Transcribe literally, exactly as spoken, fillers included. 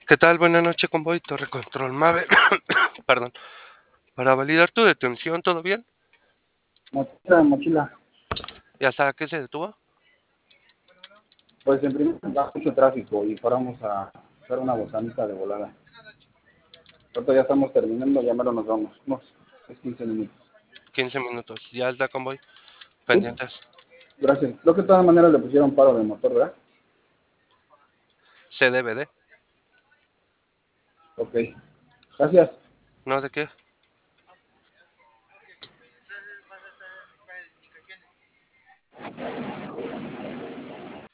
¿Qué tal? Buenas noches, convoy, Torre Control Mave. Perdón. Para validar tu detención, ¿todo bien? Mochila, mochila. ¿Y hasta qué se detuvo? Pues en primer lugar, mucho tráfico y paramos a hacer una botanita de volada. Ahorita ya estamos terminando, ya mero nos vamos. Unos diez, quince minutos. quince minutos. Ya está, convoy. Sí, Pendientes. gracias. Creo que de todas maneras le pusieron paro de motor, ¿verdad? C D B D. Ok. Gracias. ¿No de qué?